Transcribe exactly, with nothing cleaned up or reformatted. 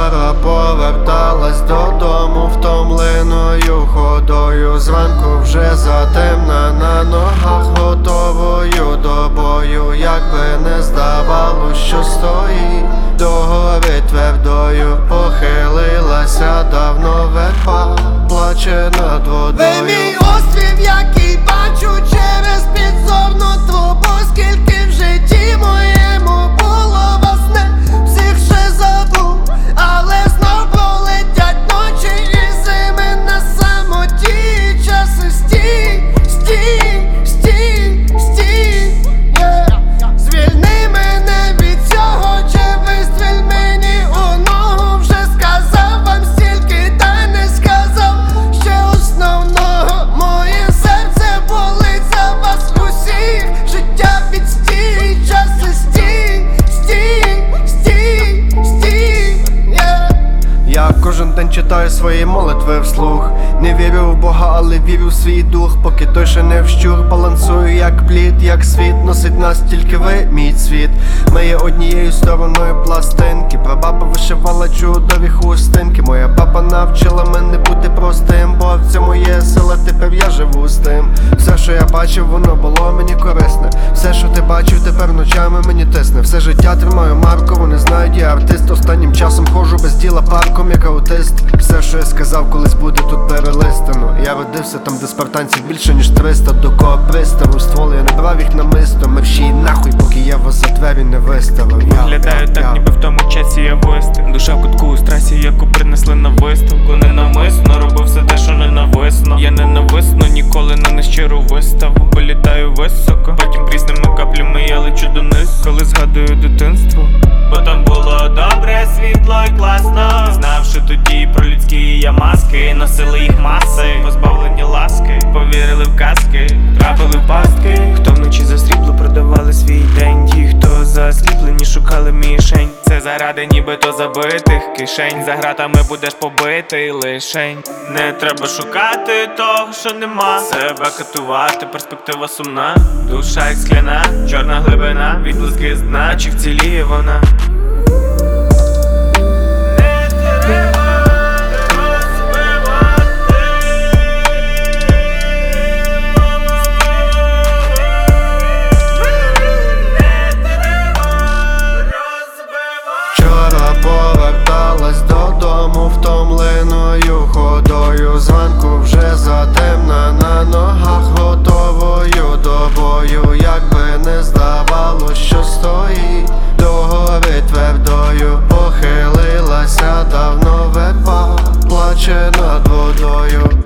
Вчора поверталась додому втомленою ходою. Зранку вже затемна, на ногах готовою до бою. Якби не здавалось, що стоїть до гори твердою, похилилася давно верба, плаче над водою. Ви мій острів, який бачу через підзорну трубу. Скільки в житті моєму було вас, не всіх ще забув, але знов пролетять ночі і зими на самоті. Часи стій, стій, стій, стій, yeah. Звільни мене від цього, чи вистріль мені у ногу. Вже сказав вам стільки, та не сказав ще основного. Моє серце болить за вас усіх. Життя відстій, часи стій, стій, стій, стій, yeah. Я кожен день читаю свої молитви вслух. Не вірю в Бога, але вірю в свій дух. Поки той ще не вщух, балансую як плід, як світ носить нас, тільки ви, мій світ. Ми є однією стороною пластинки. Прабаба вишивала чудові хустинки. Моя баба навчила мене бути простим, бо в цьому є сила, тепер я живу з тим. Все, що я бачив, воно було мені корисне. Все, що ти бачив, тепер ночами мені тисне. Все життя тримаю марку, вони знають, я артист. Останнім часом ходжу без діла парком, як аутист. Все, що я сказав, колись буде тут перелистано. Я родився там, де спартанців більше ніж триста. До кого приставив ствол, я не брав їх намисто. Мерщій нахуй, поки я вас за двері не виставив. Виглядаю так, ніби в тому часі я вистих. Душа в кутку у страсі, яку принесли на виставку. Ненависно робив все те, що ненависно. Я ненависно ніколи на нещиру виставу. Політаю високо, потім прісними каплями я лечу дониз. Коли згадую дитинство, бо там було добре, світло і класно. Знавши тоді про людські я маски, носили їх маси, позбавлені ласки, повірили в казки, трапили в пастки. Хто вночі за срібло продавали свій день, ті, хто засліплені, шукали мішень. Це заради нібито забитих кишень. За гратами будеш побитий лишень. Не треба шукати того, що нема. Себе катувати, перспектива сумна. Душа як скляна, чорна глибина, відблиски з дна, чи вціліє вона? Вчора поверталась додому втомленою ходою. Зранку вже затемна, на ногах готовою до бою. Якби не здавалось, що стоїть до гори твердою, похилилася давно верба, плаче над водою.